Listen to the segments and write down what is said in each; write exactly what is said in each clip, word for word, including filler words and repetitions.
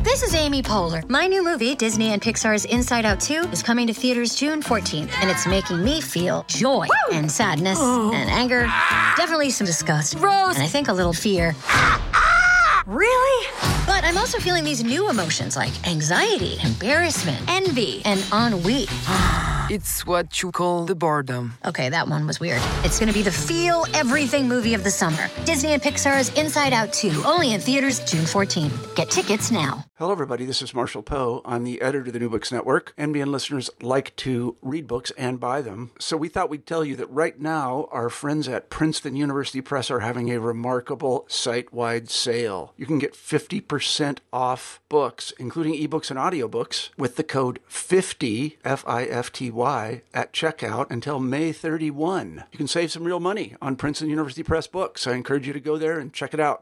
This is Amy Poehler. My new movie, Disney and Pixar's Inside Out two, is coming to theaters June fourteenth, and it's making me feel joy Woo! and sadness oh. and anger, definitely some disgust, Rose, and I think a little fear. Really? But I'm also feeling these new emotions like anxiety, embarrassment, envy, and ennui. It's what you call the boredom. Okay, that one was weird. It's gonna be the feel everything movie of the summer. Disney and Pixar's Inside Out two, only in theaters June fourteenth. Get tickets now. Hello, everybody. This is Marshall Poe. I'm the editor of the New Books Network. N B N listeners like to read books and buy them. So we thought we'd tell you that right now, our friends at Princeton University Press are having a remarkable site-wide sale. You can get fifty percent off books, including ebooks and audiobooks, with the code fifty, F I F T Y, at checkout until May thirty-first. You can save some real money on Princeton University Press books. I encourage you to go there and check it out.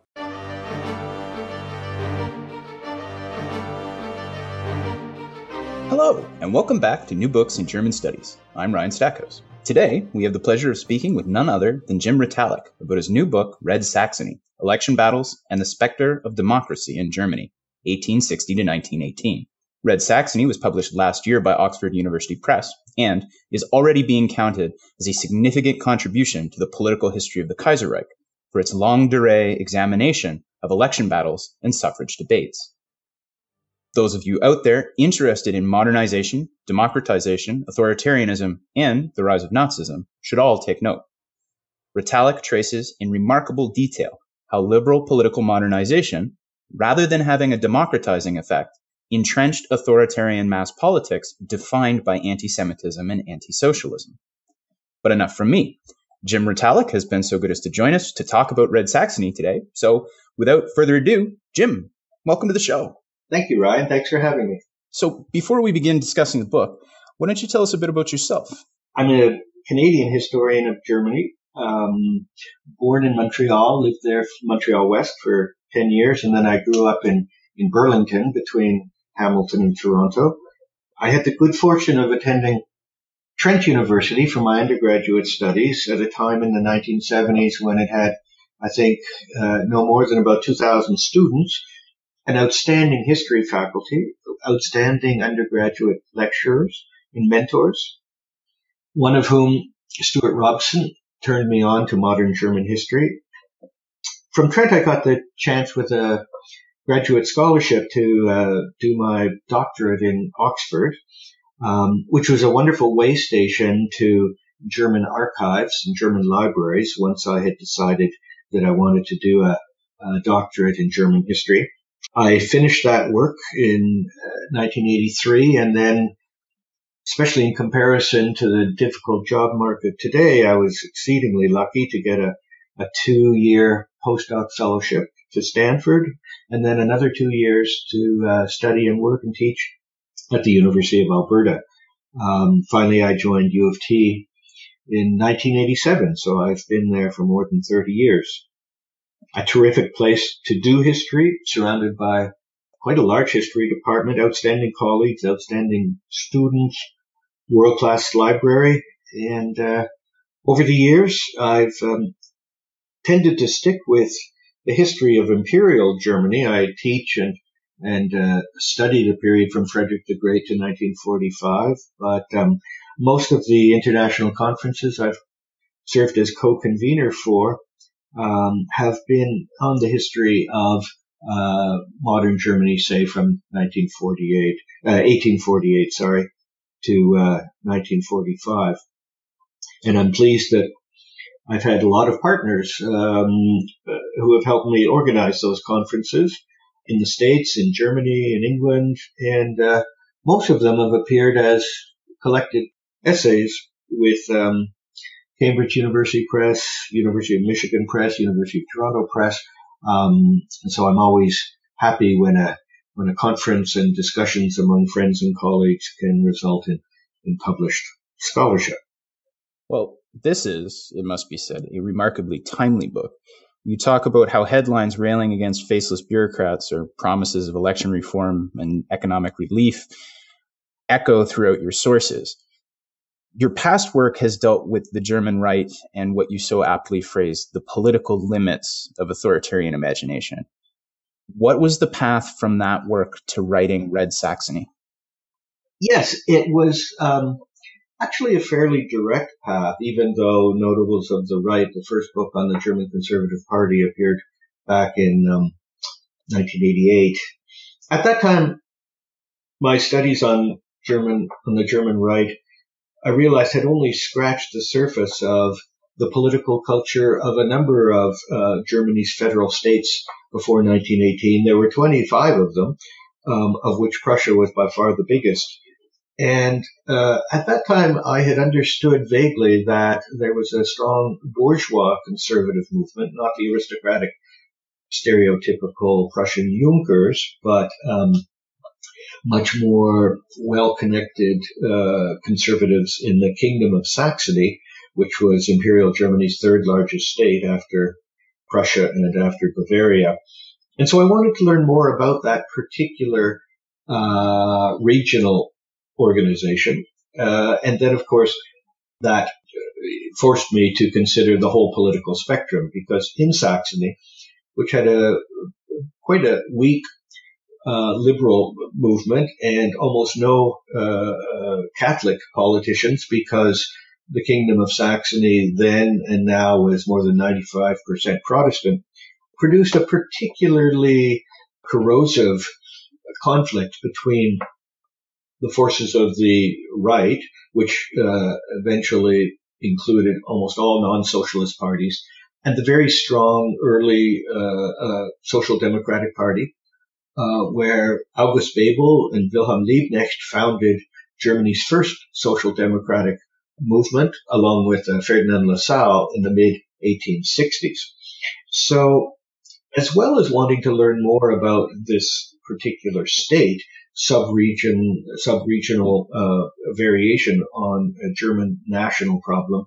Hello, and welcome back to New Books in German Studies. I'm Ryan Stackhouse. Today, we have the pleasure of speaking with none other than Jim Retallack about his new book, Red Saxony, Election Battles and the Spectre of Democracy in Germany, eighteen sixty to nineteen eighteen. Red Saxony was published last year by Oxford University Press and is already being counted as a significant contribution to the political history of the Kaiserreich for its longue durée examination of election battles and suffrage debates. Those of you out there interested in modernization, democratization, authoritarianism, and the rise of Nazism should all take note. Retallack traces in remarkable detail how liberal political modernization, rather than having a democratizing effect, entrenched authoritarian mass politics defined by anti-Semitism and anti-socialism. But enough from me. Jim Retallack has been so good as to join us to talk about Red Saxony today. So without further ado, Jim, welcome to the show. Thank you, Ryan. Thanks for having me. So before we begin discussing the book, why don't you tell us a bit about yourself? I'm a Canadian historian of Germany, um, born in Montreal, lived there, Montreal West, for ten years, and then I grew up in, in Burlington between Hamilton and Toronto. I had the good fortune of attending Trent University for my undergraduate studies at a time in the nineteen seventies when it had, I think, uh, no more than about two thousand students, an outstanding history faculty, outstanding undergraduate lecturers and mentors, one of whom, Stuart Robson, turned me on to modern German history. From Trent, I got the chance with a graduate scholarship to uh, do my doctorate in Oxford, um, which was a wonderful way station to German archives and German libraries once I had decided that I wanted to do a, a doctorate in German history. I finished that work in uh, nineteen eighty-three, and then, especially in comparison to the difficult job market today, I was exceedingly lucky to get a, a two-year postdoc fellowship to Stanford, and then another two years to uh, study and work and teach at the University of Alberta. Um, finally, I joined U of T in nineteen eighty-seven, so I've been there for more than thirty years. A terrific place to do history, surrounded by quite a large history department, outstanding colleagues, outstanding students, world-class library. And uh, over the years, I've um, tended to stick with the history of Imperial Germany. I teach and and uh, study the period from Frederick the Great to nineteen forty-five. But um, most of the international conferences I've served as co-convener for Um, have been on the history of uh, modern Germany, say from nineteen forty-eight, uh, eighteen forty-eight, sorry, to uh, nineteen forty-five. And I'm pleased that I've had a lot of partners um, who have helped me organize those conferences in the States, in Germany, in England, and uh, most of them have appeared as collected essays with um, Cambridge University Press, University of Michigan Press, University of Toronto Press. Um, and so I'm always happy when a, when a conference and discussions among friends and colleagues can result in, in published scholarship. Well, this is, it must be said, a remarkably timely book. You talk about how headlines railing against faceless bureaucrats or promises of election reform and economic relief echo throughout your sources. Your past work has dealt with the German right and what you so aptly phrased, the political limits of authoritarian imagination. What was the path from that work to writing Red Saxony? Yes, it was um, actually a fairly direct path, even though Notables of the Right, the first book on the German Conservative Party, appeared back in um, nineteen eighty-eight. At that time, my studies on German, on the German right, I realized had only scratched the surface of the political culture of a number of uh, Germany's federal states before nineteen eighteen. There were twenty-five of them, um, of which Prussia was by far the biggest. And uh, at that time, I had understood vaguely that there was a strong bourgeois conservative movement, not the aristocratic, stereotypical Prussian Junkers, but um, much more well-connected uh, conservatives in the Kingdom of Saxony, which was Imperial Germany's third largest state after Prussia and after Bavaria. And so I wanted to learn more about that particular uh, regional organization. Uh, and then, of course, that forced me to consider the whole political spectrum, because in Saxony, which had a quite a weak uh, liberal movement and almost no uh, uh, Catholic politicians, because the Kingdom of Saxony then and now was more than ninety-five percent Protestant, produced a particularly corrosive conflict between the forces of the right, which uh, eventually included almost all non-socialist parties, and the very strong early uh, uh, Social Democratic Party, uh, where August Bebel and Wilhelm Liebknecht founded Germany's first social democratic movement, along with uh, Ferdinand Lassalle in the mid eighteen sixties. So, as well as wanting to learn more about this particular state, sub-region, sub-regional uh, variation on a German national problem,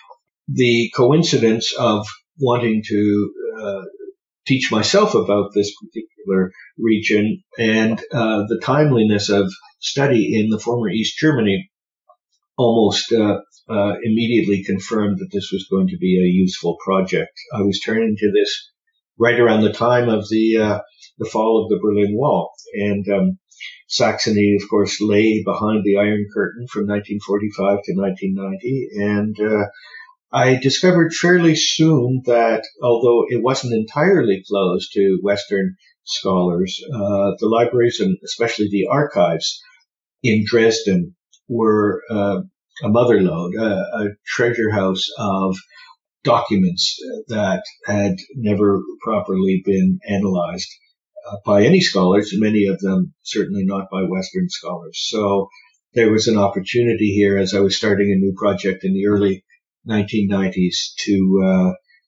the coincidence of wanting to uh, teach myself about this particular region and uh, the timeliness of study in the former East Germany almost uh, uh, immediately confirmed that this was going to be a useful project. I was turning to this right around the time of the uh, the fall of the Berlin Wall, and um, Saxony, of course, lay behind the Iron Curtain from nineteen forty-five to nineteen ninety, and uh, I discovered fairly soon that although it wasn't entirely closed to Western scholars, uh, the libraries and especially the archives in Dresden were uh, a motherlode, a, a treasure house of documents that had never properly been analyzed uh, by any scholars, many of them certainly not by Western scholars. So there was an opportunity here as I was starting a new project in the early nineteen nineties to uh,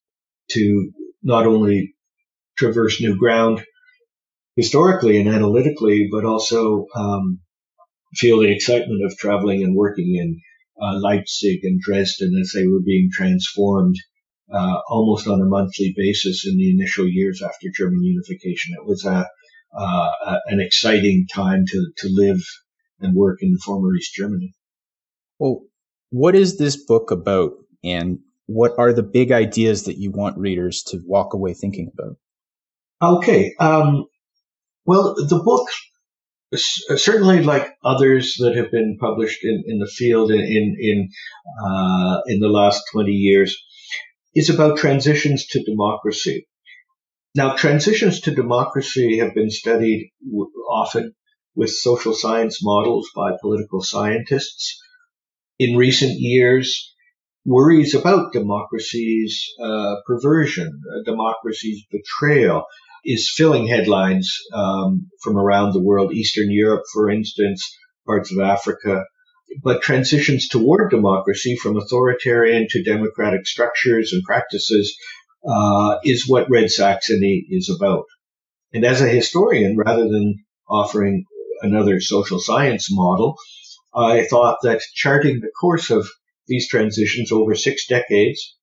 to not only traverse new ground historically and analytically, but also um, feel the excitement of traveling and working in uh, Leipzig and Dresden as they were being transformed uh, almost on a monthly basis in the initial years after German unification. It was a, uh, a, an exciting time to, to live and work in former East Germany. Well, what is this book about, and what are the big ideas that you want readers to walk away thinking about? Okay. Um, well, the book, certainly like others that have been published in, in the field in in in, uh, in the last twenty years, is about transitions to democracy. Now, transitions to democracy have been studied w- often with social science models by political scientists. In recent years, worries about democracy's uh, perversion, uh, democracy's betrayal, is filling headlines um, from around the world, Eastern Europe, for instance, parts of Africa. But transitions toward democracy from authoritarian to democratic structures and practices uh, is what Red Saxony is about. And as a historian, rather than offering another social science model, I thought that charting the course of these transitions over six decades,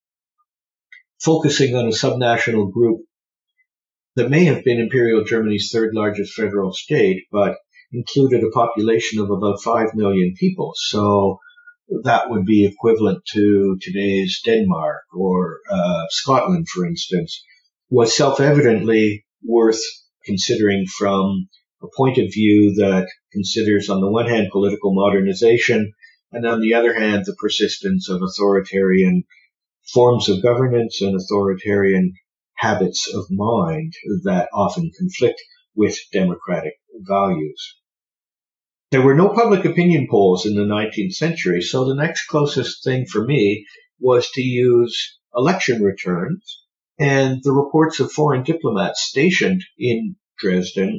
focusing on a subnational group that may have been Imperial Germany's third largest federal state, but included a population of about five million people. So that would be equivalent to today's Denmark or uh, Scotland, for instance, was self-evidently worth considering from a point of view that considers, on the one hand, political modernization, and on the other hand, the persistence of authoritarian forms of governance and authoritarian habits of mind that often conflict with democratic values. There were no public opinion polls in the nineteenth century, so the next closest thing for me was to use election returns and the reports of foreign diplomats stationed in Dresden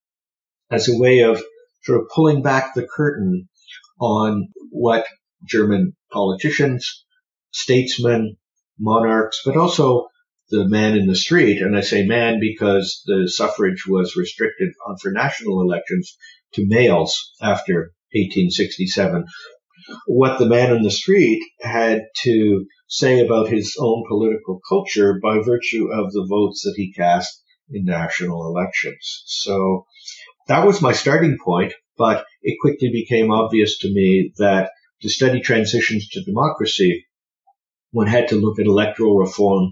as a way of sort of pulling back the curtain on what German politicians, statesmen, monarchs, but also the man in the street, and I say man because the suffrage was restricted on for national elections to males after eighteen sixty-seven, what the man in the street had to say about his own political culture by virtue of the votes that he cast in national elections. So that was my starting point, but it quickly became obvious to me that to study transitions to democracy, one had to look at electoral reform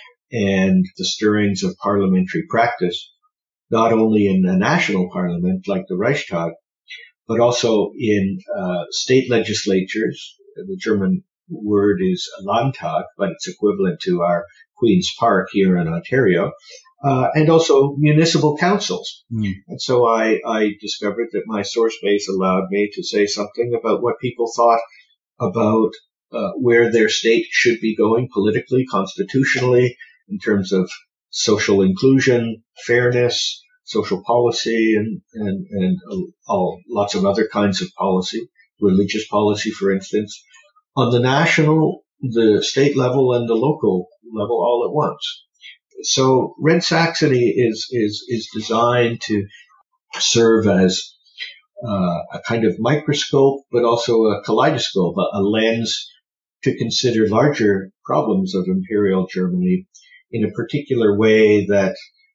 and the stirrings of parliamentary practice, not only in a national parliament like the Reichstag, but also in uh, state legislatures. The German word is Landtag, but it's equivalent to our Queen's Park here in Ontario, uh, and also municipal councils. Mm. And so I, I discovered that my source base allowed me to say something about what people thought about uh, where their state should be going politically, constitutionally, in terms of social inclusion, fairness, social policy, and, and, and all, lots of other kinds of policy, religious policy, for instance, on the national, the state level, and the local level all at once. So Red Saxony is, is, is designed to serve as uh, a kind of microscope, but also a kaleidoscope, a, a lens to consider larger problems of Imperial Germany in a particular way that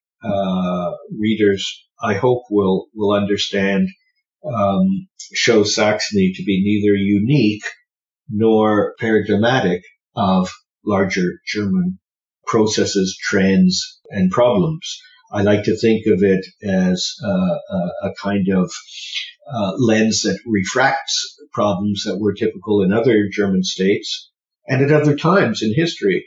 uh, readers, I hope, will will understand, um, shows Saxony to be neither unique nor paradigmatic of larger German processes, trends, and problems. I like to think of it as uh, a, a kind of uh, lens that refracts problems that were typical in other German states and at other times in history,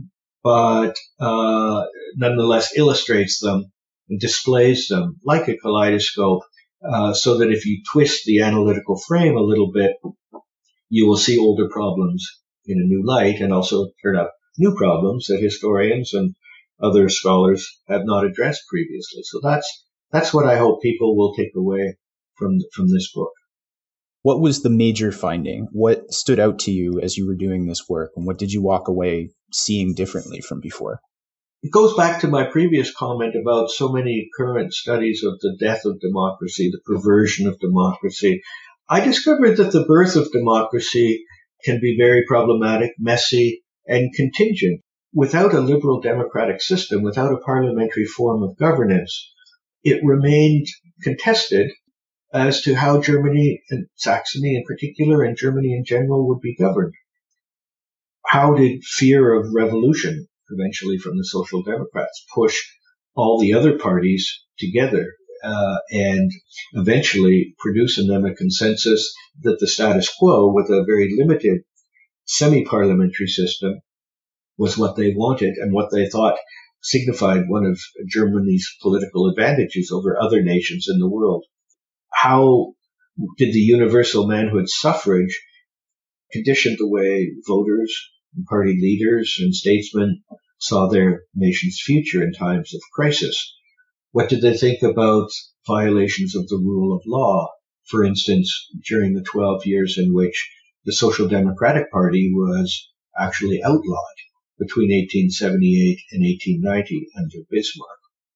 but uh, nonetheless illustrates them and displays them like a kaleidoscope, uh, so that if you twist the analytical frame a little bit, you will see older problems in a new light and also turn up new problems that historians and other scholars have not addressed previously. So that's that's what I hope people will take away from from this book. What was the major finding? What stood out to you as you were doing this work, and what did you walk away seeing differently from before? It goes back to my previous comment about so many current studies of the death of democracy, the perversion of democracy. I discovered that the birth of democracy can be very problematic, messy, and contingent. Without a liberal democratic system, without a parliamentary form of governance, it remained contested as to how Germany, and Saxony in particular, and Germany in general, would be governed. How did fear of revolution, eventually from the Social Democrats, push all the other parties together uh, and eventually produce in them a consensus that the status quo, with a very limited semi-parliamentary system, was what they wanted and what they thought signified one of Germany's political advantages over other nations in the world? How did the universal manhood suffrage condition the way voters, and party leaders, and statesmen saw their nation's future in times of crisis? What did they think about violations of the rule of law? For instance, during the twelve years in which the Social Democratic Party was actually outlawed between eighteen seventy-eight and eighteen ninety under Bismarck.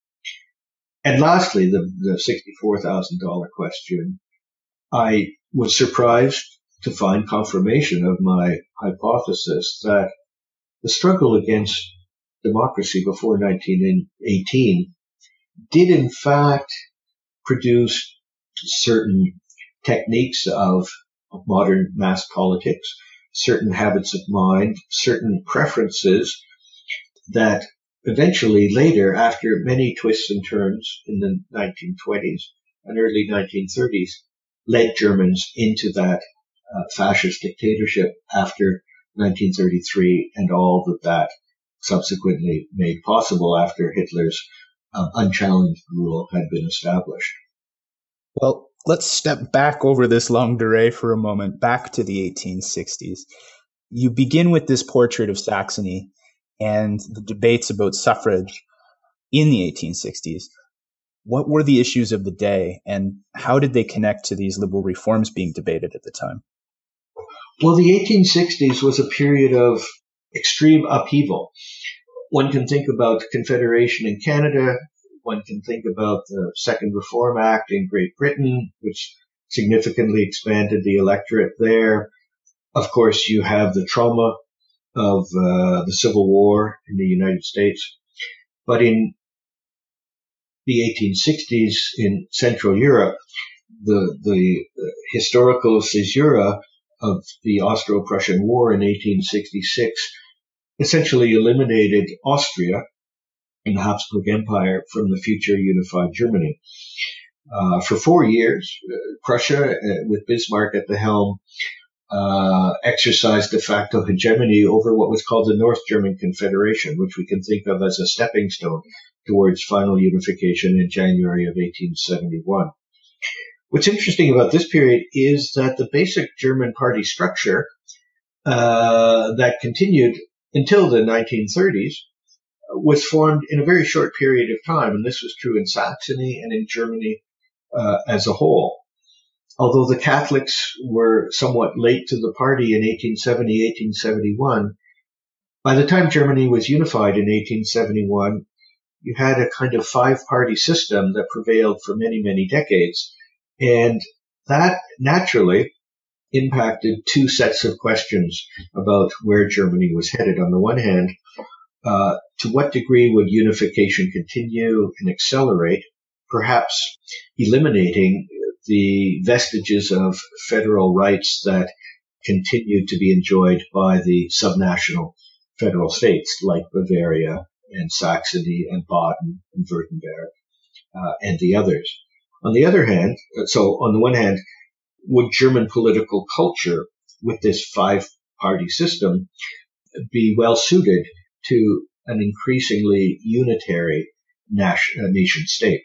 And lastly, the, the sixty-four thousand dollars question. I was surprised to find confirmation of my hypothesis that the struggle against democracy before nineteen eighteen did in fact produce certain techniques of modern mass politics, certain habits of mind, certain preferences that eventually later, after many twists and turns in the nineteen twenties and early nineteen thirties, led Germans into that uh, fascist dictatorship after nineteen thirty-three and all that that subsequently made possible after Hitler's uh, unchallenged rule had been established. Well, let's step back over this longue durée for a moment, back to the eighteen sixties. You begin with this portrait of Saxony and the debates about suffrage in the eighteen sixties. What were the issues of the day, and how did they connect to these liberal reforms being debated at the time? Well, the eighteen sixties was a period of extreme upheaval. One can think about Confederation in Canada. One can think about the Second Reform Act in Great Britain, which significantly expanded the electorate there. Of course, you have the trauma of uh, the Civil War in the United States. But in the eighteen sixties in Central Europe, the, the historical caesura of the Austro-Prussian War in eighteen sixty-six essentially eliminated Austria and the Habsburg Empire from the future unified Germany. Uh, for four years, uh, Prussia, uh, with Bismarck at the helm, uh, exercised de facto hegemony over what was called the North German Confederation, which we can think of as a stepping stone towards final unification in January of eighteen seventy-one. What's interesting about this period is that the basic German party structure uh, that continued until the nineteen thirties was formed in a very short period of time, and this was true in Saxony and in Germany uh, as a whole. Although the Catholics were somewhat late to the party in eighteen seventy, eighteen seventy-one, by the time Germany was unified in eighteen seventy-one, you had a kind of five-party system that prevailed for many, many decades. And that naturally impacted two sets of questions about where Germany was headed. On the one hand, uh, to what degree would unification continue and accelerate, perhaps eliminating the vestiges of federal rights that continued to be enjoyed by the subnational federal states like Bavaria and Saxony and Baden and Württemberg uh, and the others. On the other hand, so on the one hand, would German political culture with this five-party system be well suited to an increasingly unitary nation state?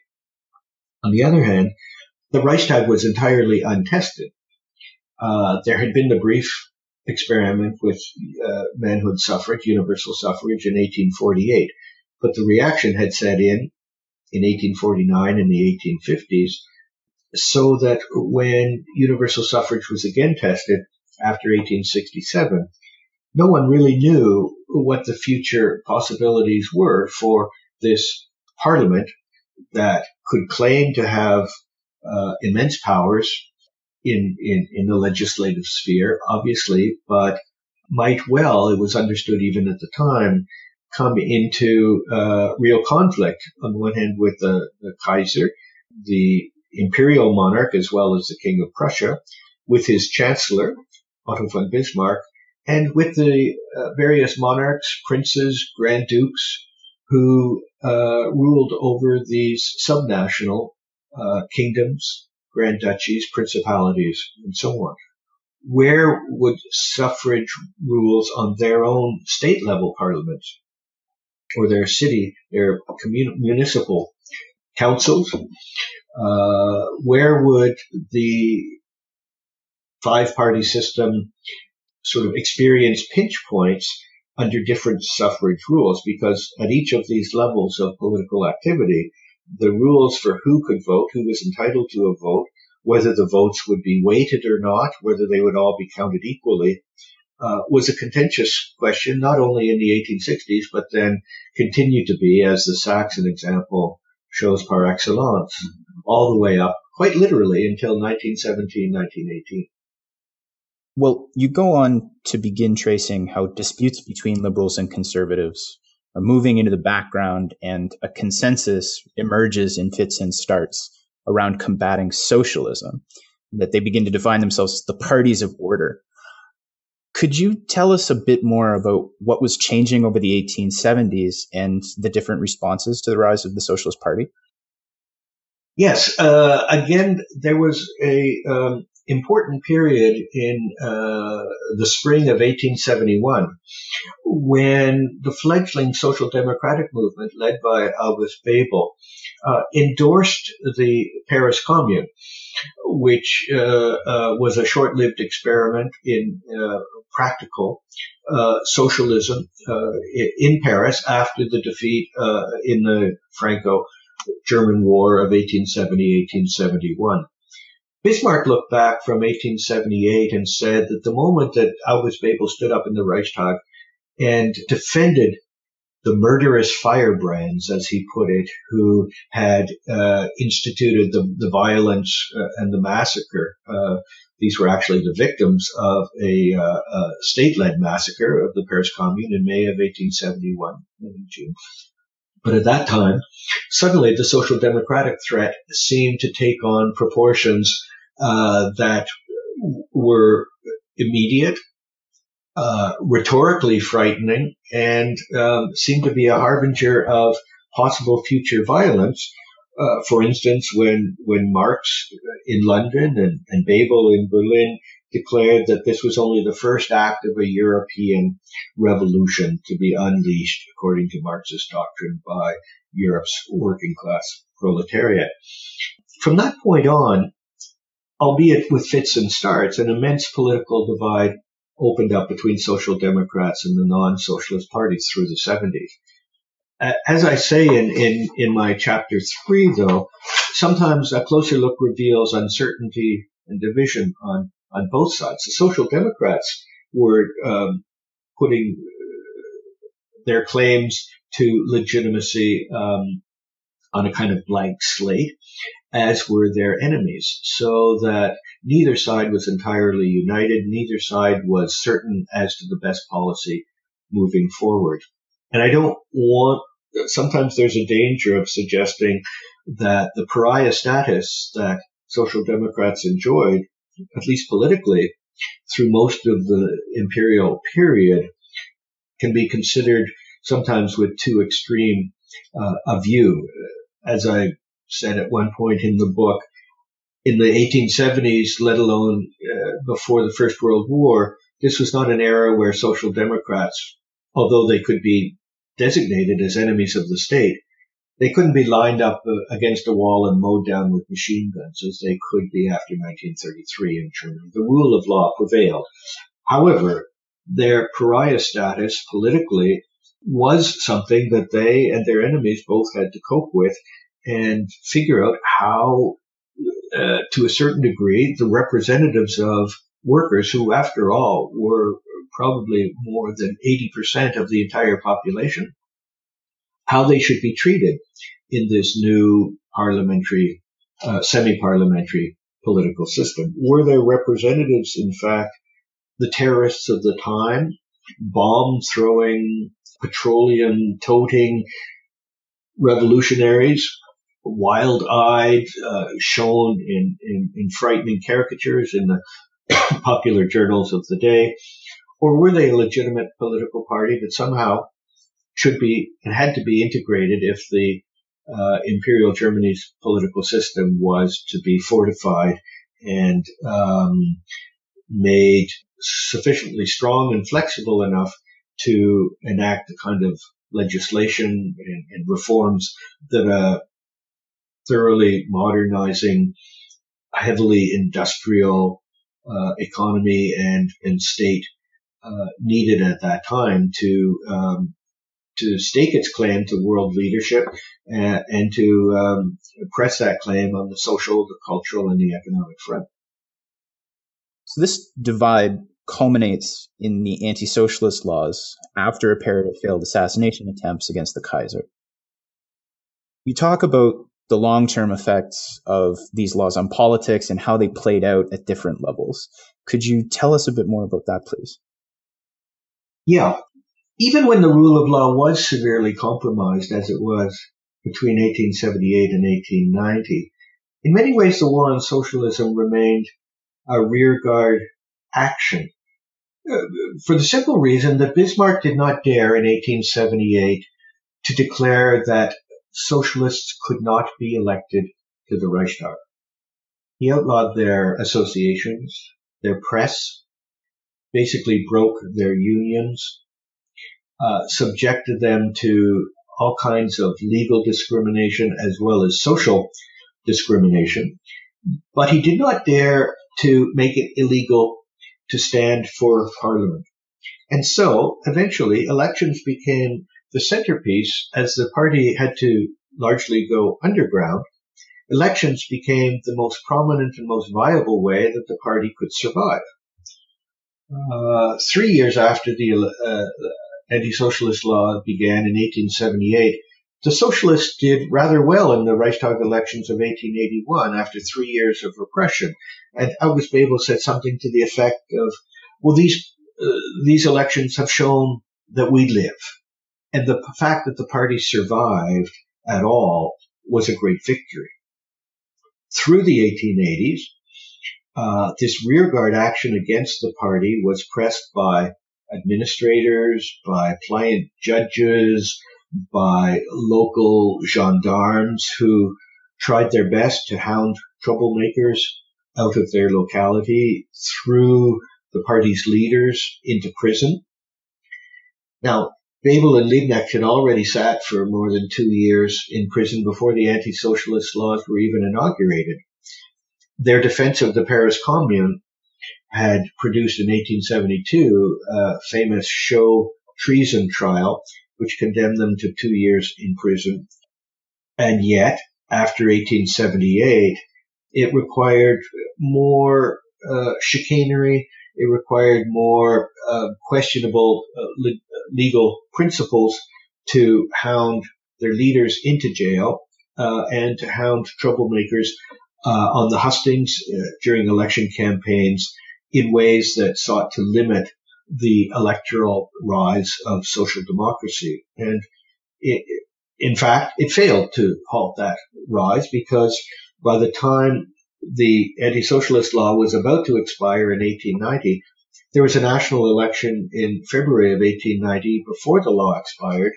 On the other hand, the Reichstag was entirely untested. Uh, there had been the brief experiment with uh, manhood suffrage, universal suffrage in eighteen forty-eight, but the reaction had set in in eighteen forty-nine and the eighteen fifties, so that when universal suffrage was again tested after eighteen sixty-seven, no one really knew what the future possibilities were for this parliament that could claim to have uh, immense powers in, in, in the legislative sphere, obviously, but might well, it was understood even at the time, come into uh, real conflict, on the one hand with the, the Kaiser, the imperial monarch, as well as the King of Prussia, with his chancellor, Otto von Bismarck, and with the uh, various monarchs, princes, grand dukes, who uh, ruled over these subnational uh, kingdoms, grand duchies, principalities, and so on. Where would suffrage rules on their own state-level parliaments or their city, their commun- municipal councils, uh, where would the five-party system sort of experience pinch points under different suffrage rules? Because at each of these levels of political activity, the rules for who could vote, who was entitled to a vote, whether the votes would be weighted or not, whether they would all be counted equally, uh, was a contentious question, not only in the eighteen sixties, but then continued to be, as the Saxon example shows par excellence, all the way up, quite literally, until nineteen seventeen, nineteen eighteen. Well, you go on to begin tracing how disputes between liberals and conservatives are moving into the background, and a consensus emerges in fits and starts around combating socialism, that they begin to define themselves as the parties of order. Could you tell us a bit more about what was changing over the eighteen seventies and the different responses to the rise of the Socialist Party? Yes. Uh, again, there was a um, important period in uh, the spring of eighteen seventy-one when the fledgling social democratic movement led by August Bebel uh, endorsed the Paris Commune, which uh, uh, was a short-lived experiment in uh, practical uh, socialism uh, in Paris after the defeat uh, in the Franco-German War of eighteen seventy eighteen seventy-one. Bismarck looked back from eighteen seventy-eight and said that the moment that August Bebel stood up in the Reichstag and defended the murderous firebrands, as he put it, who had uh, instituted the, the violence uh, and the massacre. Uh, these were actually the victims of a, uh, a state-led massacre of the Paris Commune in May of eighteen seventy-one, in June. But at that time, suddenly the social democratic threat seemed to take on proportions uh, that were immediate, Uh, rhetorically frightening, and um, seemed to be a harbinger of possible future violence. Uh, for instance, when when Marx in London and, and Bebel in Berlin declared that this was only the first act of a European revolution to be unleashed, according to Marxist doctrine, by Europe's working class proletariat. From that point on, albeit with fits and starts, an immense political divide opened up between social democrats and the non-socialist parties through the seventies. As I say in, in, in my chapter three, though, sometimes a closer look reveals uncertainty and division on, on both sides. The social democrats were um, putting their claims to legitimacy um, on a kind of blank slate, as were their enemies, so that neither side was entirely united, neither side was certain as to the best policy moving forward. And I don't want, sometimes there's a danger of suggesting that the pariah status that social democrats enjoyed, at least politically, through most of the imperial period, can be considered sometimes with too extreme uh, a view. As I said at one point in the book, in the eighteen seventies, let alone uh, before the First World War, this was not an era where social democrats, although they could be designated as enemies of the state, they couldn't be lined up uh, against a wall and mowed down with machine guns as they could be after nineteen thirty-three in Germany. The rule of law prevailed. However, their pariah status politically was something that they and their enemies both had to cope with and figure out how, uh, to a certain degree, the representatives of workers, who after all were probably more than eighty percent of the entire population, how they should be treated in this new parliamentary, uh, semi-parliamentary political system. Were their representatives, in fact, the terrorists of the time, bomb-throwing, petroleum-toting revolutionaries, wild-eyed, uh, shown in, in, in frightening caricatures in the popular journals of the day? Or were they a legitimate political party that somehow should be and had to be integrated if the uh, Imperial Germany's political system was to be fortified and um, made sufficiently strong and flexible enough to enact the kind of legislation and, and reforms that a thoroughly modernizing, heavily industrial uh, economy and, and state uh, needed at that time to um, to stake its claim to world leadership uh, and to um, press that claim on the social, the cultural, and the economic front. So this divide culminates in the anti-socialist laws after a period of failed assassination attempts against the Kaiser. You talk about the long-term effects of these laws on politics and how they played out at different levels. Could you tell us a bit more about that, please? Yeah. Even when the rule of law was severely compromised, as it was between eighteen seventy-eight and eighteen ninety, in many ways the war on socialism remained a rearguard action. Uh, for the simple reason that Bismarck did not dare in eighteen seventy-eight to declare that socialists could not be elected to the Reichstag. He outlawed their associations, their press, basically broke their unions, uh, subjected them to all kinds of legal discrimination as well as social discrimination. But he did not dare to make it illegal to stand for parliament. And so, eventually, elections became the centerpiece as the party had to largely go underground. Elections became the most prominent and most viable way that the party could survive. Uh, three years after the uh, anti-socialist law began in eighteen seventy-eight, the socialists did rather well in the Reichstag elections of eighteen eighty-one after three years of repression. And August Bebel said something to the effect of, well, these uh, these elections have shown that we live. And the fact that the party survived at all was a great victory. Through the eighteen eighties, uh, this rearguard action against the party was pressed by administrators, by pliant judges, by local gendarmes who tried their best to hound troublemakers out of their locality, threw the party's leaders into prison. Now, Bebel and Liebknecht had already sat for more than two years in prison before the anti-socialist laws were even inaugurated. Their defense of the Paris Commune had produced in eighteen seventy-two a famous show treason trial, which condemned them to two years in prison. And yet, after eighteen seventy-eight, it required more uh, chicanery. It required more uh, questionable uh, le- legal principles to hound their leaders into jail uh, and to hound troublemakers uh, on the hustings uh, during election campaigns in ways that sought to limit the electoral rise of social democracy. And it, in fact, it failed to halt that rise because by the time the anti-socialist law was about to expire in eighteen ninety, there was a national election in February of eighteen ninety before the law expired,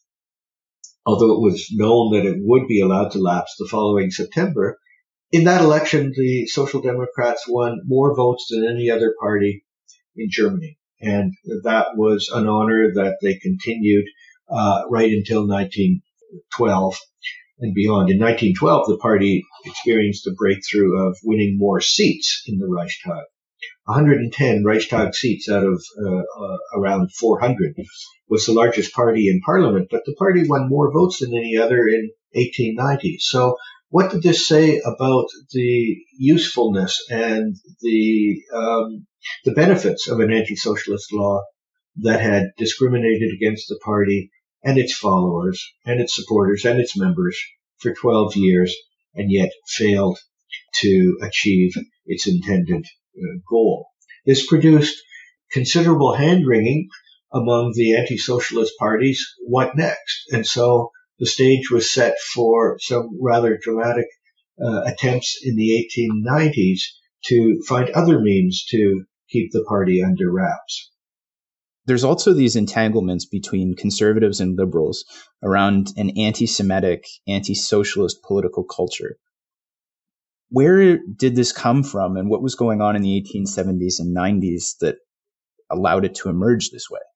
although it was known that it would be allowed to lapse the following September. In that election, the Social Democrats won more votes than any other party in Germany. And that was an honor that they continued uh, right until nineteen twelve and beyond. In nineteen twelve, the party experienced a breakthrough of winning more seats in the Reichstag. one hundred ten Reichstag seats out of uh, uh, around four hundred was the largest party in parliament, but the party won more votes than any other in eighteen ninety. So what did this say about the usefulness and the um, the benefits of an anti-socialist law that had discriminated against the party and its followers and its supporters and its members for twelve years and yet failed to achieve its intended uh, goal? This produced considerable hand-wringing among the anti-socialist parties. What next? And so the stage was set for some rather dramatic uh, attempts in the eighteen nineties to find other means to keep the party under wraps. There's also these entanglements between conservatives and liberals around an anti-Semitic, anti-socialist political culture. Where did this come from, and what was going on in the eighteen seventies and nineties that allowed it to emerge this way?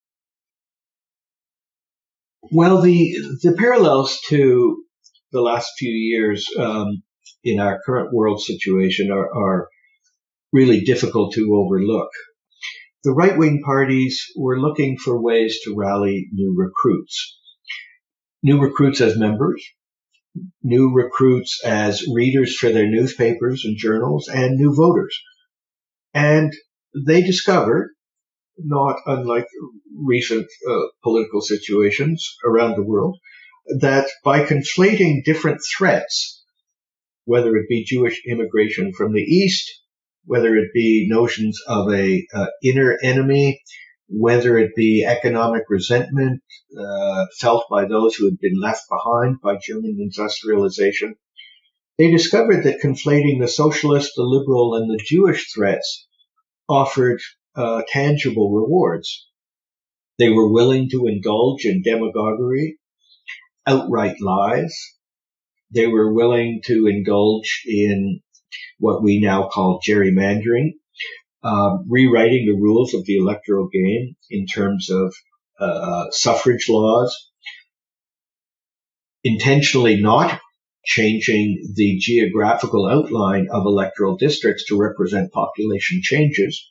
Well, the the parallels to the last few years um, in our current world situation are, are really difficult to overlook. The right-wing parties were looking for ways to rally new recruits. New recruits as members, new recruits as readers for their newspapers and journals, and new voters. And they discovered, not unlike recent uh, political situations around the world, that by conflating different threats, whether it be Jewish immigration from the East, whether it be notions of a uh, inner enemy, whether it be economic resentment uh, felt by those who had been left behind by German industrialization, they discovered that conflating the socialist, the liberal, and the Jewish threats offered uh, tangible rewards. They were willing to indulge in demagoguery, outright lies. They were willing to indulge in what we now call gerrymandering, uh, rewriting the rules of the electoral game in terms of uh, suffrage laws, intentionally not changing the geographical outline of electoral districts to represent population changes,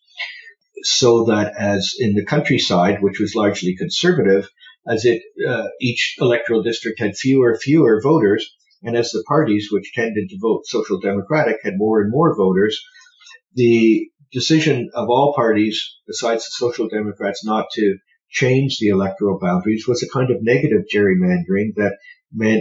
so that as in the countryside, which was largely conservative, as it uh, each electoral district had fewer and fewer voters, and as the parties, which tended to vote social democratic, had more and more voters, the decision of all parties, besides the Social Democrats, not to change the electoral boundaries was a kind of negative gerrymandering that meant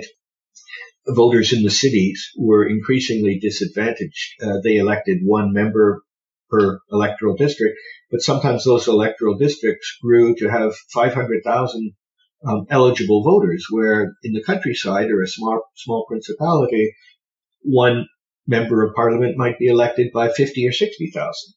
voters in the cities were increasingly disadvantaged. Uh, they elected one member per electoral district, but sometimes those electoral districts grew to have five hundred thousand um, eligible voters, where in the countryside or a small, small principality, one member of parliament might be elected by fifty or sixty thousand.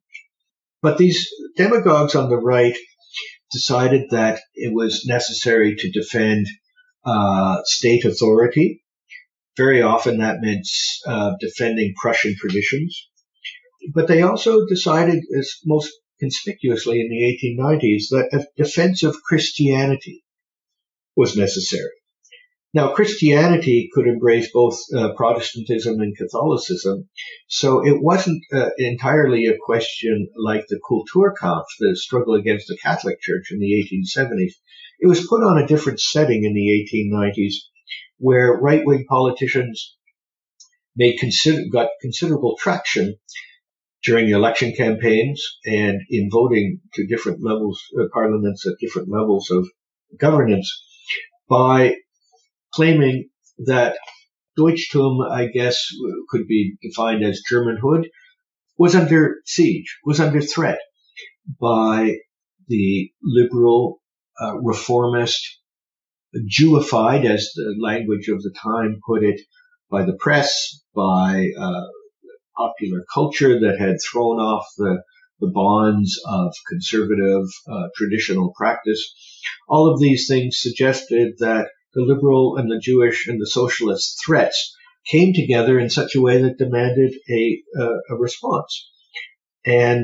But these demagogues on the right decided that it was necessary to defend uh, state authority. Very often that meant uh, defending Prussian traditions. But they also decided, as most conspicuously in the eighteen nineties, that a defense of Christianity was necessary. Now, Christianity could embrace both uh, Protestantism and Catholicism, so it wasn't uh, entirely a question like the Kulturkampf, the struggle against the Catholic Church in the eighteen seventies. It was put on a different setting in the eighteen nineties, where right-wing politicians made consider- got considerable traction during the election campaigns and in voting to different levels, uh, parliaments at different levels of governance, by claiming that Deutschtum, I guess, could be defined as Germanhood, was under siege, was under threat by the liberal, uh, reformist, Jewified, as the language of the time put it, by the press, by uh, popular culture that had thrown off the, the bonds of conservative uh, traditional practice. All of these things suggested that the liberal and the Jewish and the socialist threats came together in such a way that demanded a, uh, a response. And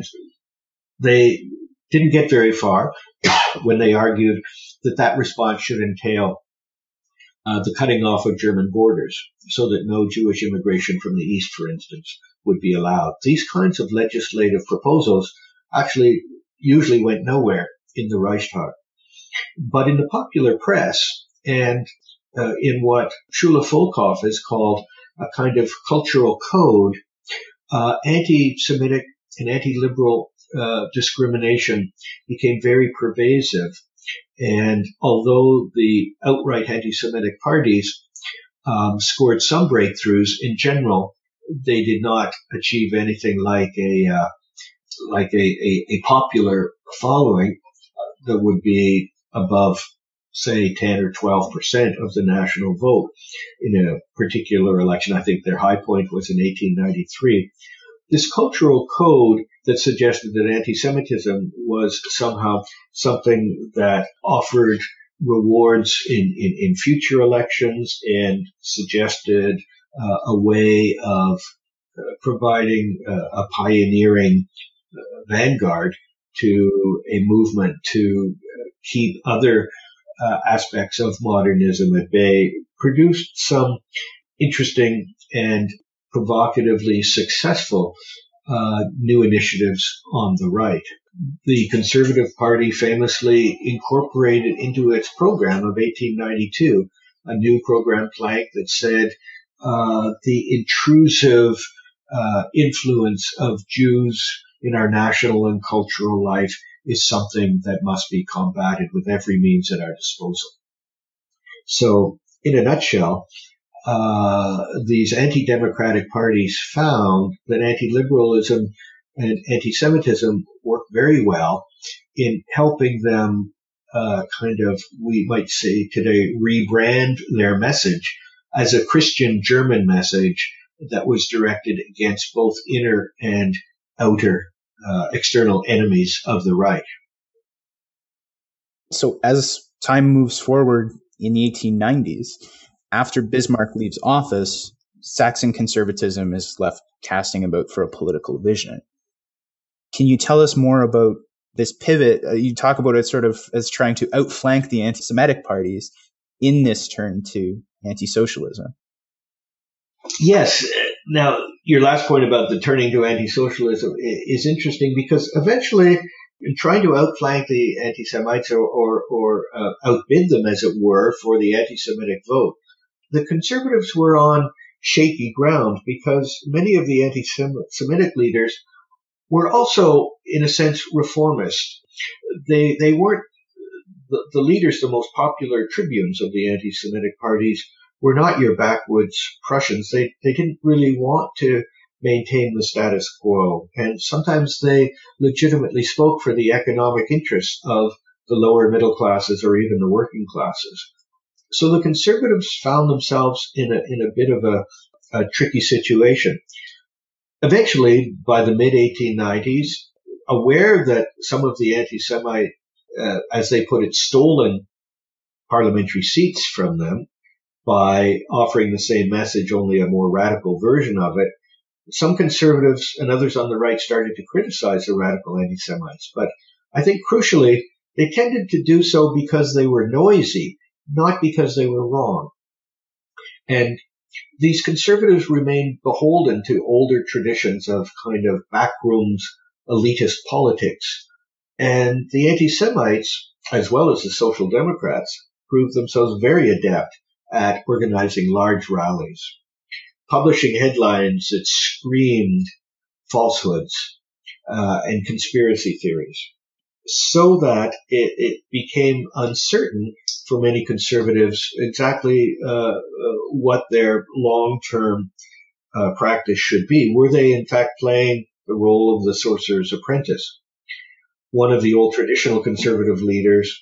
they didn't get very far when they argued that that response should entail uh, the cutting off of German borders so that no Jewish immigration from the East, for instance, would be allowed. These kinds of legislative proposals actually usually went nowhere in the Reichstag. But in the popular press, and uh, in what Shula Folkoff has called a kind of cultural code, uh, anti-Semitic and anti-liberal uh, discrimination became very pervasive. And although the outright anti-Semitic parties um, scored some breakthroughs, in general, they did not achieve anything like a uh, like a, a, a popular following that would be above, say, ten or twelve percent of the national vote in a particular election. I think their high point was in eighteen ninety-three. This cultural code that suggested that anti-Semitism was somehow something that offered rewards in, in, in future elections and suggested uh, a way of uh, providing uh, a pioneering uh, vanguard to a movement to uh, keep other uh, aspects of modernism at bay, produced some interesting and provocatively successful uh, new initiatives on the right. The Conservative Party famously incorporated into its program of eighteen ninety-two a new program plank that said uh, the intrusive uh, influence of Jews in our national and cultural life is something that must be combated with every means at our disposal. So, in a nutshell, uh, these anti-democratic parties found that anti-liberalism and anti-Semitism worked very well in helping them uh, kind of, we might say today, rebrand their message as a Christian German message that was directed against both inner and outer uh, external enemies of the right. So as time moves forward in the eighteen nineties, after Bismarck leaves office, Saxon conservatism is left casting about for a political vision. Can you tell us more about this pivot? Uh, you talk about it sort of as trying to outflank the anti-Semitic parties in this turn to anti-socialism. Yes. Now, your last point about the turning to anti-socialism is interesting because eventually, in trying to outflank the anti-Semites or, or, or uh, outbid them, as it were, for the anti-Semitic vote, the conservatives were on shaky ground because many of the anti-Semitic leaders were also, in a sense, reformist. They they weren't the, the leaders, the most popular tribunes of the anti-Semitic parties, were not your backwoods Prussians. They they didn't really want to maintain the status quo, and sometimes they legitimately spoke for the economic interests of the lower middle classes or even the working classes. So the conservatives found themselves in a in a bit of a, a tricky situation. Eventually, by the mid eighteen nineties, aware that some of the anti-Semite, uh, as they put it, stolen parliamentary seats from them by offering the same message, only a more radical version of it, some conservatives and others on the right started to criticize the radical anti-Semites. But I think crucially, they tended to do so because they were noisy, not because they were wrong. And these conservatives remained beholden to older traditions of kind of backrooms elitist politics. And the anti-Semites, as well as the Social Democrats, proved themselves very adept at organizing large rallies, publishing headlines that screamed falsehoods uh, and conspiracy theories, so that it, it became uncertain for many conservatives exactly uh, uh, what their long-term uh, practice should be. Were they, in fact, playing the role of the sorcerer's apprentice? One of the old traditional conservative leaders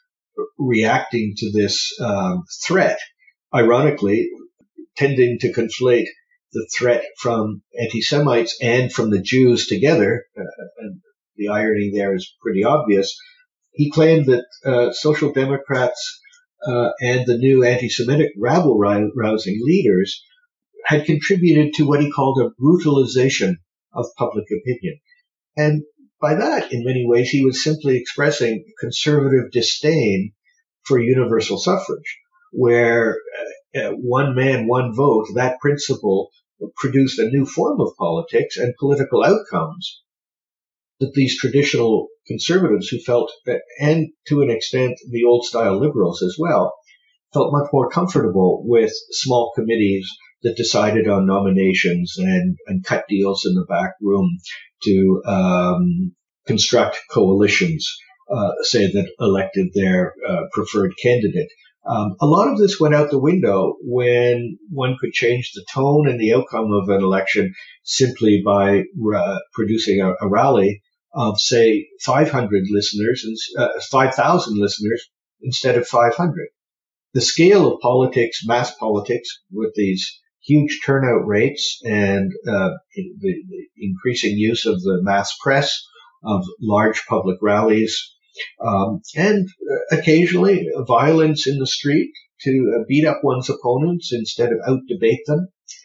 reacting to this um, threat, ironically, tending to conflate the threat from anti-Semites and from the Jews together, uh, and the irony there is pretty obvious. He claimed that uh, Social Democrats uh, and the new anti-Semitic rabble-rousing leaders had contributed to what he called a brutalization of public opinion. And by that, in many ways, he was simply expressing conservative disdain for universal suffrage, where uh, one man, one vote, that principle produced a new form of politics and political outcomes that these traditional conservatives who felt, and to an extent the old-style liberals as well, felt much more comfortable with small committees that decided on nominations and, and cut deals in the back room to um, construct coalitions, uh, say, that elected their uh, preferred candidate. Um, a lot of this went out the window when one could change the tone and the outcome of an election simply by uh, producing a, a rally of, say, five hundred listeners, and uh, five thousand listeners instead of five hundred. The scale of politics, mass politics, with these huge turnout rates and uh, the, the increasing use of the mass press, of large public rallies, um, and uh, occasionally violence in the street to uh, beat up one's opponents instead of out-debate them.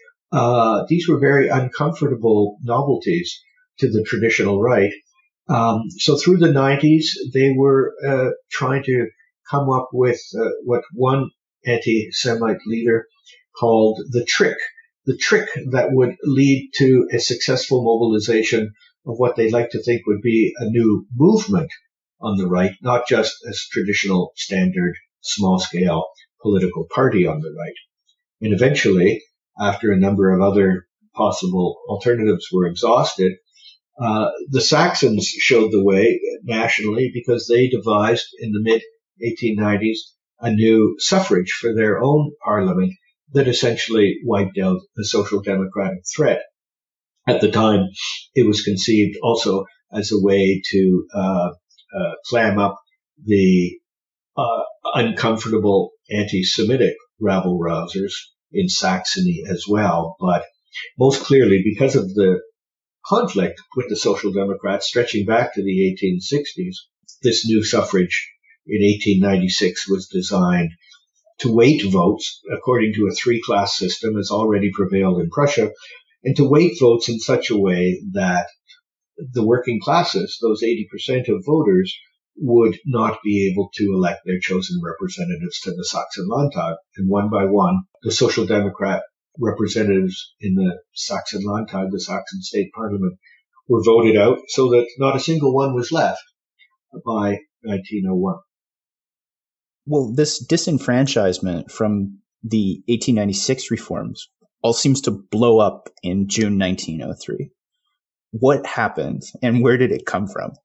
Uh, these were very uncomfortable novelties to the traditional right. Um, so through the nineties, they were uh, trying to come up with uh, what one anti-Semite leader called the trick, the trick that would lead to a successful mobilization of what they'd like to think would be a new movement on the right, not just a traditional standard small-scale political party on the right. And eventually, after a number of other possible alternatives were exhausted, uh, the Saxons showed the way nationally because they devised in the mid eighteen nineties a new suffrage for their own parliament that essentially wiped out the social democratic threat. At the time, it was conceived also as a way to uh, uh, clam up the uh, uncomfortable anti-Semitic rabble-rousers in Saxony as well. But most clearly, because of the conflict with the Social Democrats stretching back to the eighteen sixties. This new suffrage in eighteen ninety-six was designed to weight votes according to a three-class system as already prevailed in Prussia, and to weight votes in such a way that the working classes, those eighty percent of voters, would not be able to elect their chosen representatives to the Sachsen-Landtag. And one by one, the Social Democrat representatives in the Sachsen-Landtag, the Saxon state parliament, were voted out so that not a single one was left by nineteen oh one. Well, this disenfranchisement from the eighteen ninety-six reforms all seems to blow up in June nineteen oh three. What happened and where did it come from?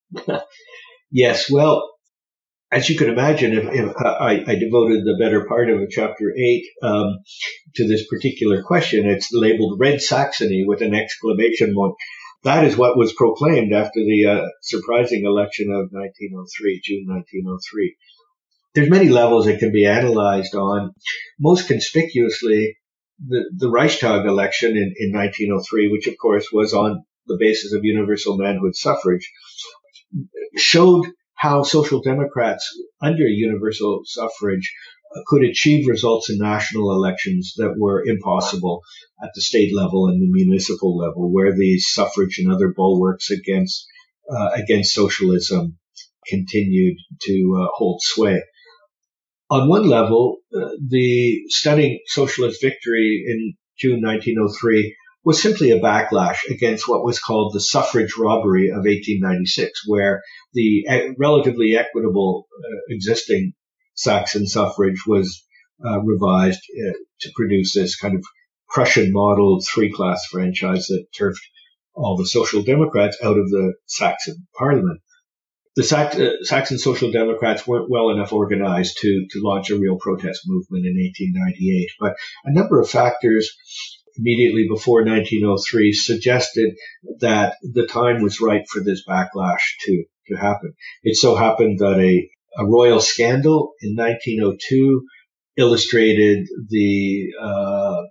Yes, well, as you can imagine, if, if I, I devoted the better part of chapter eight um, to this particular question. It's labeled Red Saxony with an exclamation mark. That is what was proclaimed after the uh, surprising election of nineteen oh three, June nineteen oh three. There's many levels it can be analyzed on. Most conspicuously, the, the Reichstag election in, in nineteen oh three, which of course was on the basis of universal manhood suffrage, showed how Social Democrats under universal suffrage could achieve results in national elections that were impossible at the state level and the municipal level, where the suffrage and other bulwarks against uh, against socialism continued to uh, hold sway. On one level, uh, the stunning socialist victory in June nineteen oh three was simply a backlash against what was called the suffrage robbery of eighteen ninety-six, where the e- relatively equitable uh, existing Saxon suffrage was uh, revised uh, to produce this kind of Prussian model three-class franchise that turfed all the Social Democrats out of the Saxon parliament. The Sax- uh, Saxon Social Democrats weren't well enough organized to, to launch a real protest movement in eighteen ninety-eight, but a number of factors immediately before nineteen oh three suggested that the time was right for this backlash to, to happen. It so happened that a, a royal scandal in nineteen oh two illustrated the uh,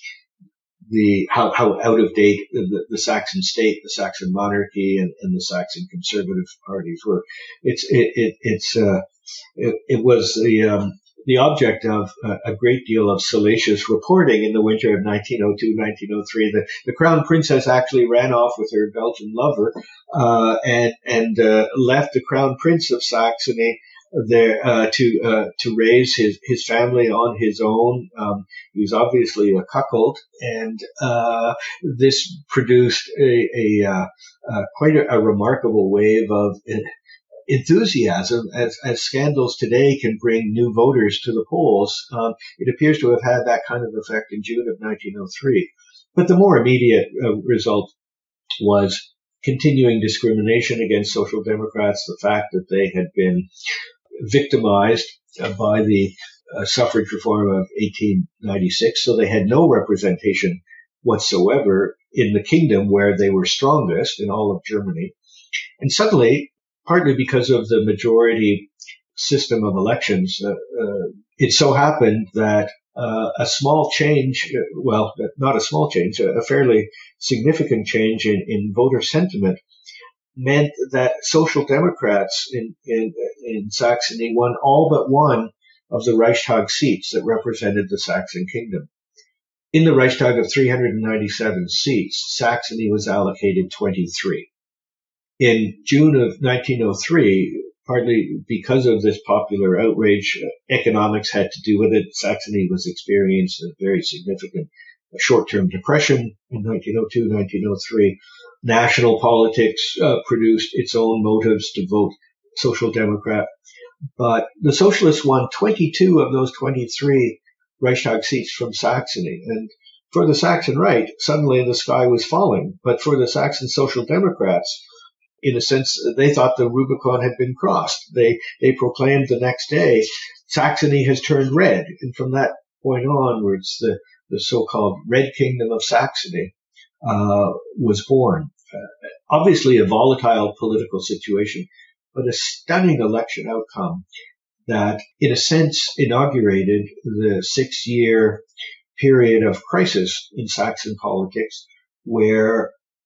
the how, how out of date the, the Saxon state, the Saxon monarchy, and, and the Saxon conservative parties were. It's it, it it's uh, it, it was the um, the object of a, a great deal of salacious reporting in the winter of nineteen oh two, nineteen oh three. The, the crown princess actually ran off with her Belgian lover uh, and and uh, left the crown prince of Saxony there uh, to uh, to raise his, his family on his own. Um, he was obviously a cuckold, and uh, this produced a, a uh, uh, quite a, a remarkable wave of enthusiasm, as, as scandals today can bring new voters to the polls. Um, it appears to have had that kind of effect in June of nineteen oh three. But the more immediate uh, result was continuing discrimination against Social Democrats, the fact that they had been victimized uh, by the uh, suffrage reform of eighteen ninety-six, so they had no representation whatsoever in the kingdom where they were strongest in all of Germany. And suddenly, partly because of the majority system of elections, uh, uh, it so happened that uh, a small change, well, not a small change, a fairly significant change in, in voter sentiment meant that Social Democrats in, in, in Saxony won all but one of the Reichstag seats that represented the Saxon kingdom. In the Reichstag of three hundred ninety-seven seats, Saxony was allocated twenty-three. In June of nineteen oh three, partly because of this popular outrage, uh, economics had to do with it. Saxony was experiencing a very significant short-term depression in nineteen oh two, nineteen oh three. National politics uh, produced its own motives to vote Social Democrat. But the Socialists won twenty-two of those twenty-three Reichstag seats from Saxony. And for the Saxon right, suddenly the sky was falling. But for the Saxon Social Democrats, in a sense, they thought the Rubicon had been crossed. They they proclaimed the next day, Saxony has turned red. And from that point onwards, the, the so-called Red Kingdom of Saxony uh, was born. Uh, obviously a volatile political situation, but a stunning election outcome that, in a sense, inaugurated the six-year period of crisis in Saxon politics, where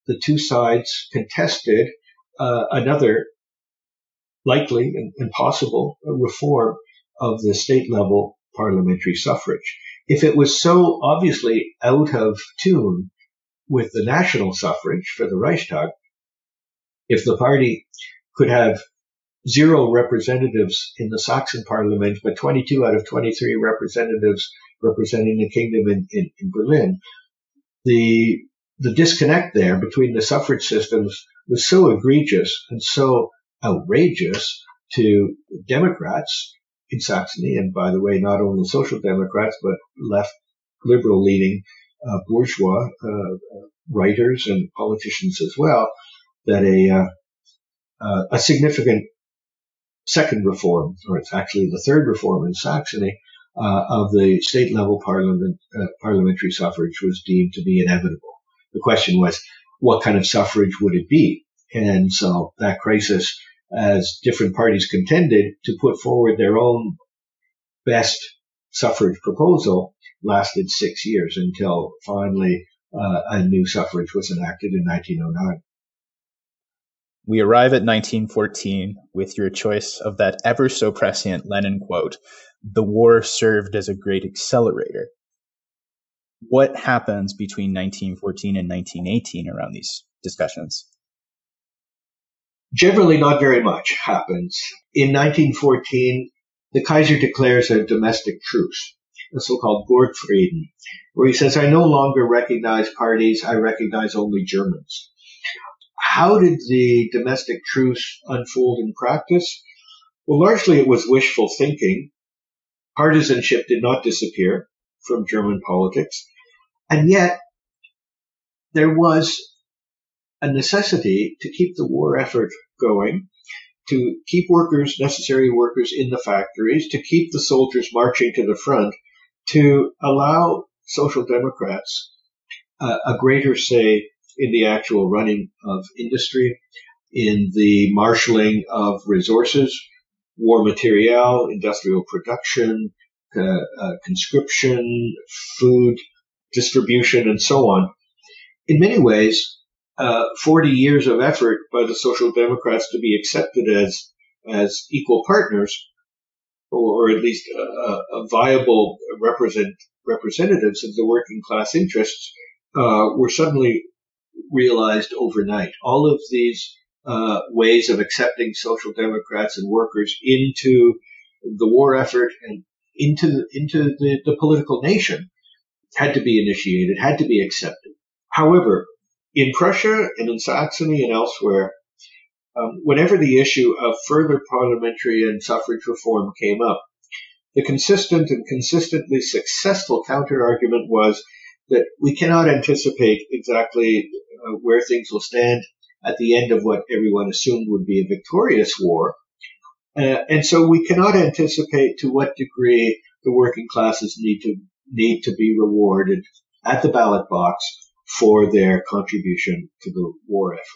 the two sides contested uh, another likely and, and possible reform of the state-level parliamentary suffrage. If it was so obviously out of tune with the national suffrage for the Reichstag, if the party could have zero representatives in the Saxon parliament, but twenty-two out of twenty-three representatives representing the kingdom in, in, in Berlin, the the disconnect there between the suffrage systems was so egregious and so outrageous to Democrats in Saxony, and by the way, not only Social Democrats, but left liberal-leaning uh, bourgeois uh, writers and politicians as well, that a uh, uh, a significant second reform, or it's actually the third reform in Saxony, uh, of the state-level parliament uh, parliamentary suffrage was deemed to be inevitable. The question was, what kind of suffrage would it be? And so that crisis, as different parties contended to put forward their own best suffrage proposal, lasted six years until finally uh, a new suffrage was enacted in nineteen oh nine. We arrive at nineteen fourteen with your choice of that ever so prescient Lenin quote, "The war served as a great accelerator." What happens between nineteen fourteen and nineteen eighteen around these discussions? Generally, not very much happens. In nineteen fourteen, the Kaiser declares a domestic truce, the so-called Burgfrieden, where he says, I no longer recognize parties, I recognize only Germans. How did the domestic truce unfold in practice? Well, largely it was wishful thinking. Partisanship did not disappear from German politics, and yet there was a necessity to keep the war effort going, to keep workers, necessary workers in the factories, to keep the soldiers marching to the front, to allow Social Democrats uh, a greater say in the actual running of industry, in the marshalling of resources, war material, industrial production, uh, uh, conscription, food distribution, and so on. In many ways, uh, forty years of effort by the Social Democrats to be accepted as as equal partners, or, or at least uh, a viable represent, representatives of the working class interests, uh, were suddenly realized overnight. All of these uh, ways of accepting Social Democrats and workers into the war effort and into into the, the political nation had to be initiated, had to be accepted. However, in Prussia and in Saxony and elsewhere, um, whenever the issue of further parliamentary and suffrage reform came up, the consistent and consistently successful counter-argument was that we cannot anticipate exactly uh, where things will stand at the end of what everyone assumed would be a victorious war. Uh, and so we cannot anticipate to what degree the working classes need to need to be rewarded at the ballot box for their contribution to the war effort.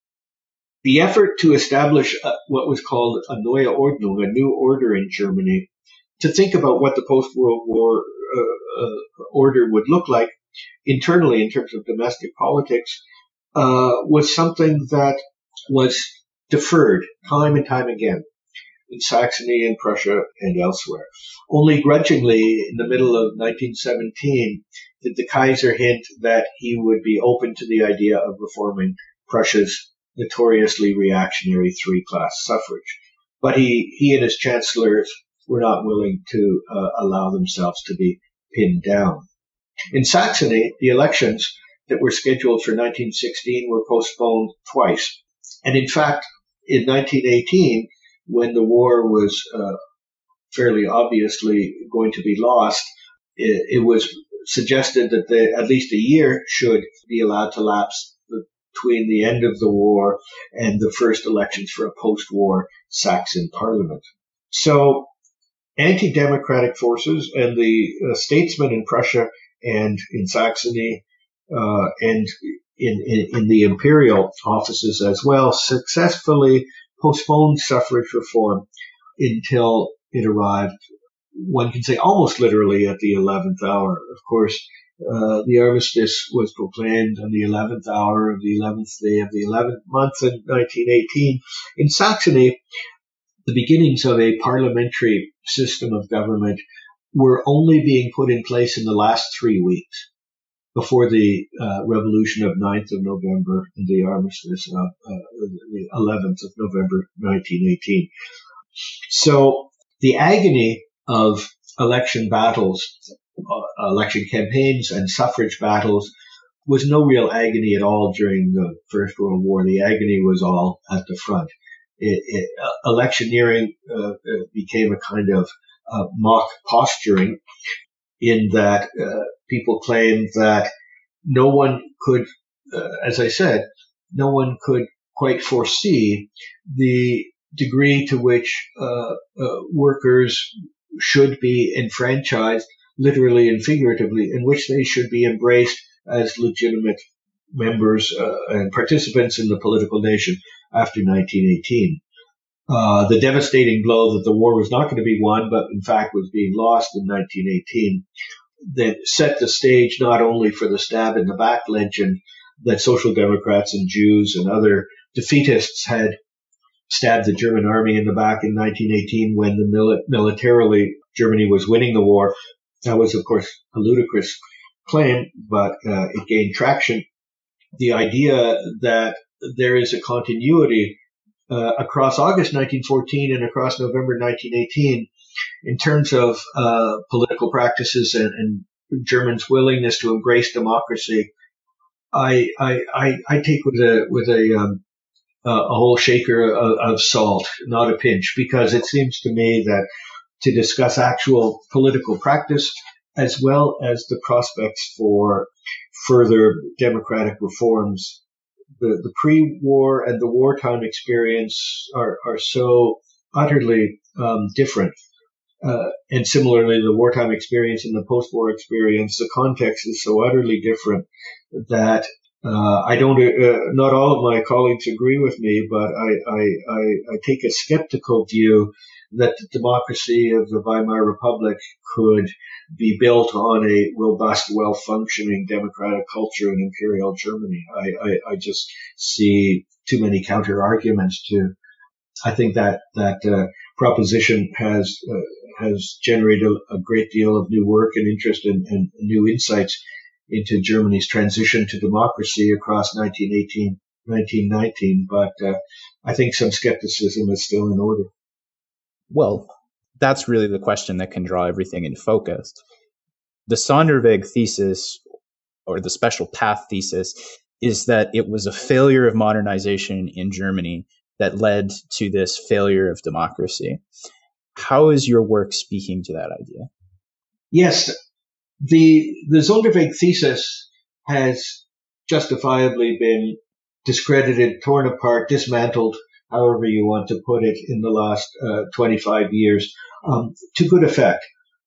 The effort to establish a, what was called a Neue Ordnung, a new order in Germany, to think about what the post-World War uh, uh, order would look like internally in terms of domestic politics, uh, was something that was deferred time and time again in Saxony and Prussia and elsewhere. Only grudgingly, in the middle of nineteen seventeen, did the Kaiser hint that he would be open to the idea of reforming Prussia's notoriously reactionary three-class suffrage. But he, he and his chancellors were not willing to uh, allow themselves to be pinned down. In Saxony, the elections that were scheduled for nineteen sixteen were postponed twice. And in fact, in nineteen eighteen, when the war was uh, fairly obviously going to be lost, it, it was suggested that the, at least a year should be allowed to lapse between the end of the war and the first elections for a post-war Saxon parliament. So anti-democratic forces and the uh, statesmen in Prussia and in Saxony uh, and in, in, in the imperial offices as well successfully postponed suffrage reform until it arrived, one can say almost literally at the eleventh hour. Of course, Uh, the armistice was proclaimed on the eleventh hour of the eleventh day of the eleventh month in nineteen eighteen. In Saxony, the beginnings of a parliamentary system of government were only being put in place in the last three weeks before the uh, revolution of ninth of November and the armistice of uh, the eleventh of November nineteen eighteen. So the agony of election battles, uh, election campaigns and suffrage battles was no real agony at all during the First World War. The agony was all at the front. It, it, uh, electioneering uh, became a kind of uh, mock posturing in that uh, people claimed that no one could, uh, as I said, no one could quite foresee the degree to which uh, uh, workers should be enfranchised, literally and figuratively, in which they should be embraced as legitimate members uh, and participants in the political nation after nineteen eighteen. Uh, the devastating blow that the war was not going to be won, but in fact was being lost in nineteen eighteen, that set the stage not only for the stab in the back lynching that Social Democrats and Jews and other defeatists had stabbed the German army in the back in nineteen eighteen when the mili- militarily Germany was winning the war. That was, of course, a ludicrous claim, but uh, it gained traction. The idea that there is a continuity uh, across August nineteen fourteen and across November nineteen eighteen in terms of uh, political practices and, and Germans' willingness to embrace democracy, I I, I, I take with a with a um, a whole shaker of, of salt, not a pinch, because it seems to me that to discuss actual political practice as well as the prospects for further democratic reforms, the, the pre-war and the wartime experience are, are so utterly um, different. Uh, and similarly, the wartime experience and the post-war experience, the context is so utterly different that uh, I don't, uh, not all of my colleagues agree with me, but I, I, I, I take a skeptical view that the democracy of the Weimar Republic could be built on a robust, well-functioning democratic culture in Imperial Germany. I, I, I just see too many counter-arguments to, I think that, that, uh, proposition has, uh, has generated a, a great deal of new work and interest and, and new insights into Germany's transition to democracy across nineteen eighteen, nineteen nineteen. But, uh, I think some skepticism is still in order. Well, that's really the question that can draw everything in focus. The Sonderweg thesis, or the special path thesis, is that it was a failure of modernization in Germany that led to this failure of democracy. How is your work speaking to that idea? Yes, the the Sonderweg thesis has justifiably been discredited, torn apart, dismantled, however you want to put it, in the last uh, twenty-five years, um, to good effect.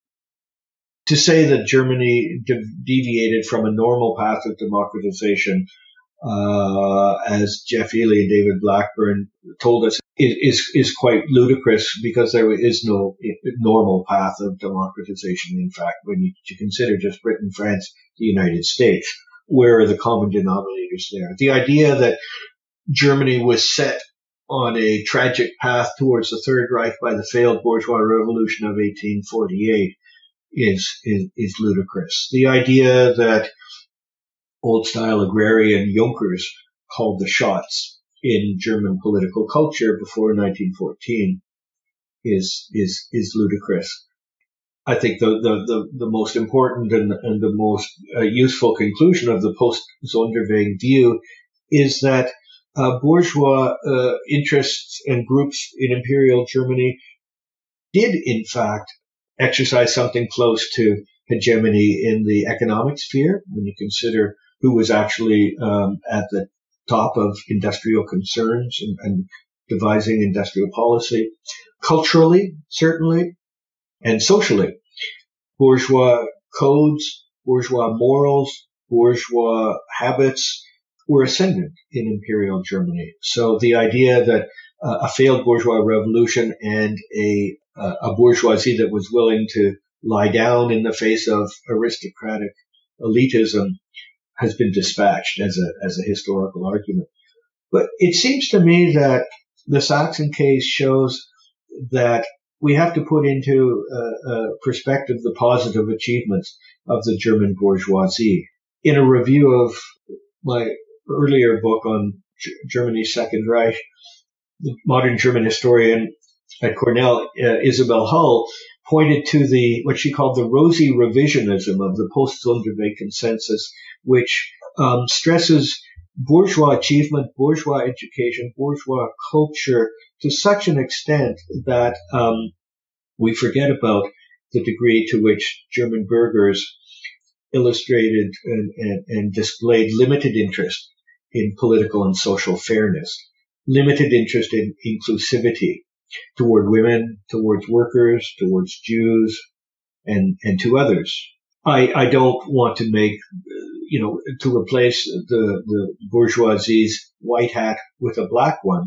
To say that Germany de- deviated from a normal path of democratization, uh, as Jeff Ely and David Blackburn told us, is, is, is quite ludicrous, because there is no normal path of democratization. In fact, when you, you consider just Britain, France, the United States, where are the common denominators there? The idea that Germany was set on a tragic path towards the Third Reich by the failed bourgeois revolution of eighteen forty-eight is, is, is ludicrous. The idea that old-style agrarian Junkers called the shots in German political culture before nineteen fourteen is, is, is ludicrous. I think the, the, the, the most important and, and the most uh, useful conclusion of the post-Sonderweg view is that uh, bourgeois uh, interests and groups in Imperial Germany did, in fact, exercise something close to hegemony in the economic sphere, when you consider who was actually um, at the top of industrial concerns and, and devising industrial policy. Culturally, certainly, and socially, bourgeois codes, bourgeois morals, bourgeois habits were ascendant in Imperial Germany. So the idea that uh, a failed bourgeois revolution and a, uh, a bourgeoisie that was willing to lie down in the face of aristocratic elitism has been dispatched as a as a historical argument. But it seems to me that the Saxon case shows that we have to put into uh, uh, perspective the positive achievements of the German bourgeoisie. In a review of my earlier book on G- Germany's Second Reich, the modern German historian at Cornell, uh, Isabel Hull, pointed to the what she called the rosy revisionism of the post-Sonderweg consensus, which um, stresses bourgeois achievement, bourgeois education, bourgeois culture to such an extent that um, we forget about the degree to which German burghers illustrated and, and, and displayed limited interest in political and social fairness, limited interest in inclusivity toward women, towards workers, towards Jews, and, and to others. I, I don't want to make, you know, to replace the, the bourgeoisie's white hat with a black one.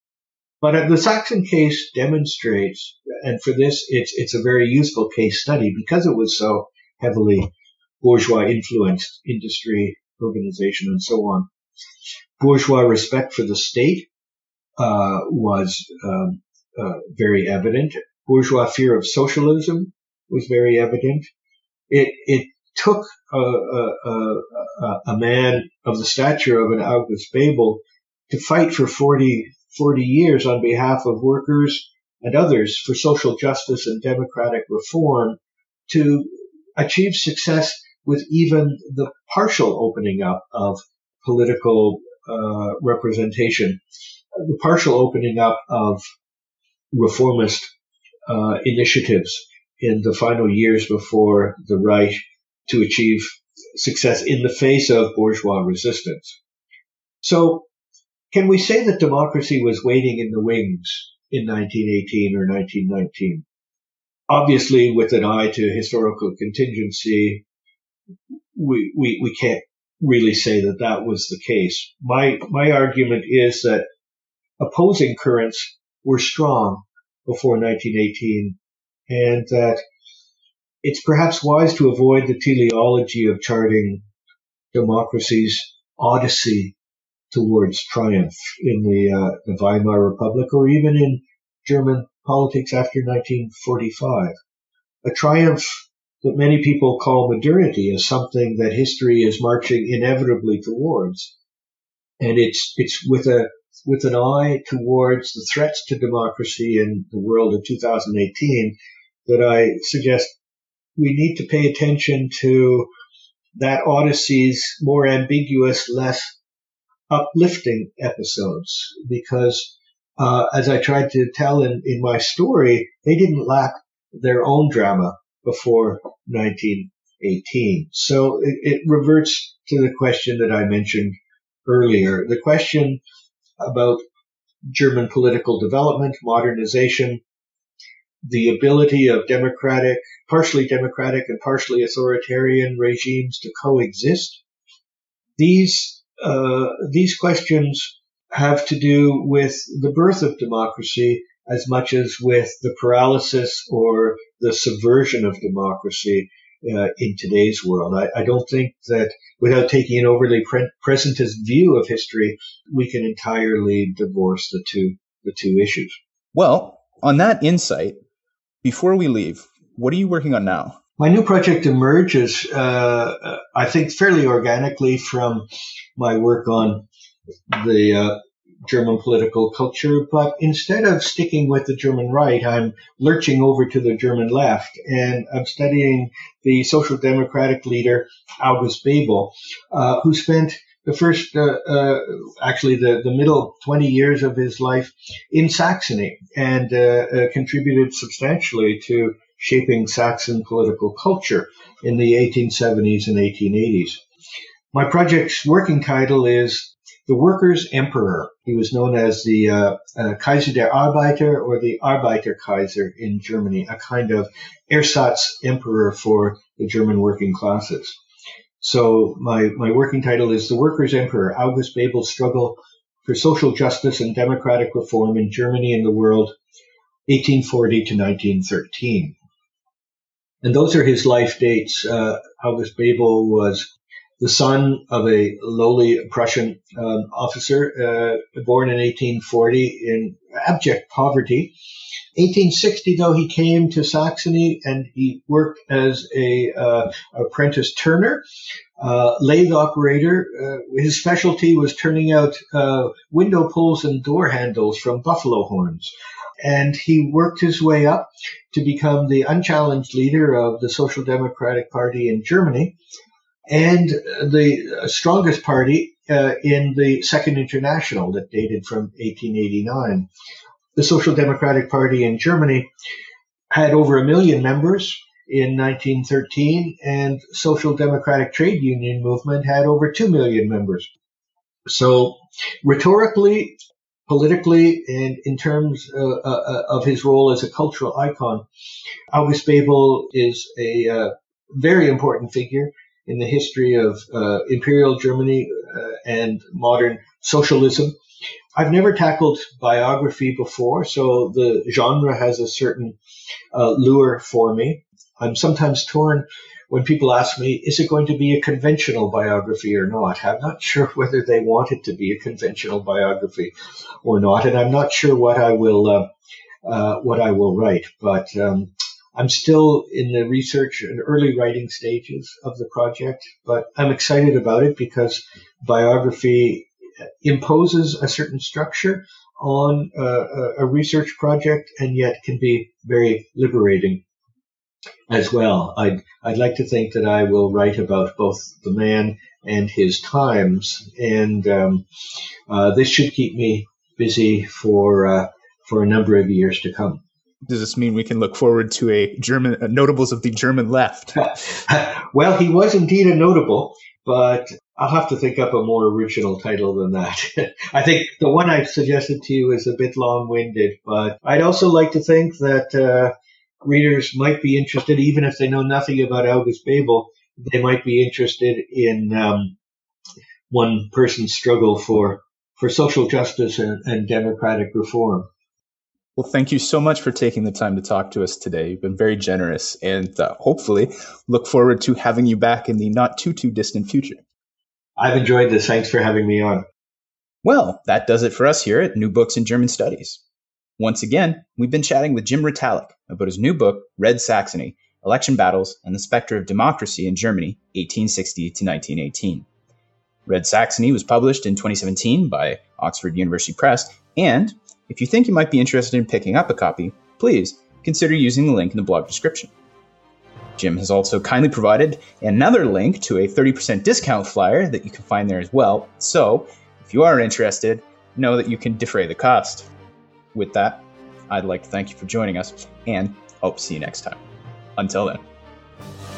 But the Saxon case demonstrates, and for this, it's, it's a very useful case study because it was so heavily bourgeois influenced, industry, urbanization, and so on. Bourgeois respect for the state, uh, was, um, uh, very evident. Bourgeois fear of socialism was very evident. It, it took a, a, a, a man of the stature of an August Bebel to fight for forty, forty years on behalf of workers and others for social justice and democratic reform to achieve success with even the partial opening up of political uh, representation, the partial opening up of reformist uh, initiatives in the final years before the Reich to achieve success in the face of bourgeois resistance. So can we say that democracy was waiting in the wings in nineteen eighteen or nineteen nineteen? Obviously, with an eye to historical contingency, we, we, we can't really say that that was the case. My, my argument is that opposing currents were strong before nineteen eighteen, and that it's perhaps wise to avoid the teleology of charting democracy's odyssey towards triumph in the, uh, the Weimar Republic or even in German politics after nineteen forty-five. A triumph that many people call modernity is something that history is marching inevitably towards. And it's, it's with a, with an eye towards the threats to democracy in the world of two thousand eighteen that I suggest we need to pay attention to that Odyssey's more ambiguous, less uplifting episodes, because uh, as I tried to tell in, in my story, they didn't lack their own drama before nineteen eighteen. So it, it reverts to the question that I mentioned earlier, the question about German political development, modernization, the ability of democratic, partially democratic and partially authoritarian regimes to coexist. These, uh, these questions have to do with the birth of democracy as much as with the paralysis or the subversion of democracy uh, in today's world. I, I don't think that without taking an overly pre- presentist view of history, we can entirely divorce the two, the two issues. Well, on that insight, before we leave, what are you working on now? My new project emerges, uh, I think, fairly organically from my work on the uh, German political culture, but instead of sticking with the German right, I'm lurching over to the German left, and I'm studying the social democratic leader August Bebel, uh, who spent the first, uh, uh, actually the, the middle twenty years of his life in Saxony and uh, uh, contributed substantially to shaping Saxon political culture in the eighteen seventies and eighteen eighties. My project's working title is The Workers' Emperor. He was known as the uh, uh, Kaiser der Arbeiter or the Arbeiterkaiser in Germany, a kind of ersatz emperor for the German working classes. So my, my working title is The Workers' Emperor, August Bebel's Struggle for Social Justice and Democratic Reform in Germany and the World, eighteen forty to nineteen thirteen. And those are his life dates. Uh, August Bebel was the son of a lowly Prussian um, officer, uh, born in eighteen forty in abject poverty. eighteen sixty, though, he came to Saxony and he worked as a uh, apprentice turner, uh, lathe operator. Uh, his specialty was turning out uh, window pulls and door handles from buffalo horns. And he worked his way up to become the unchallenged leader of the Social Democratic Party in Germany and the strongest party uh, in the Second International that dated from eighteen eighty-nine. The Social Democratic Party in Germany had over a million members in nineteen thirteen, and Social Democratic Trade Union movement had over two million members. So rhetorically, politically, and in terms uh, uh, of his role as a cultural icon, August Bebel is a uh, very important figure in the history of uh, Imperial Germany uh, and modern socialism. I've never tackled biography before, so the genre has a certain uh, lure for me. I'm sometimes torn when people ask me, is it going to be a conventional biography or not? I'm not sure whether they want it to be a conventional biography or not, and I'm not sure what I will uh, uh, what I will write. But um, I'm still in the research and early writing stages of the project, but I'm excited about it because biography imposes a certain structure on uh, a research project and yet can be very liberating as well. I'd, I'd like to think that I will write about both the man and his times, and um, uh, this should keep me busy for uh, for a number of years to come. Does this mean we can look forward to a German uh, notables of the German left? Well, he was indeed a notable, but I'll have to think up a more original title than that. I think the one I've suggested to you is a bit long-winded, but I'd also like to think that uh, readers might be interested, even if they know nothing about August Bebel, they might be interested in um, one person's struggle for, for social justice and, and democratic reform. Well, thank you so much for taking the time to talk to us today. You've been very generous, and uh, hopefully look forward to having you back in the not too, too distant future. I've enjoyed this. Thanks for having me on. Well, that does it for us here at New Books in German Studies. Once again, we've been chatting with Jim Retallack about his new book, Red Saxony, Election Battles and the Spectre of Democracy in Germany, eighteen sixty to nineteen eighteen. Red Saxony was published in twenty seventeen by Oxford University Press, and if you think you might be interested in picking up a copy, please consider using the link in the blog description. Jim has also kindly provided another link to a thirty percent discount flyer that you can find there as well, so if you are interested, know that you can defray the cost. With that, I'd like to thank you for joining us, and hope to see you next time. Until then.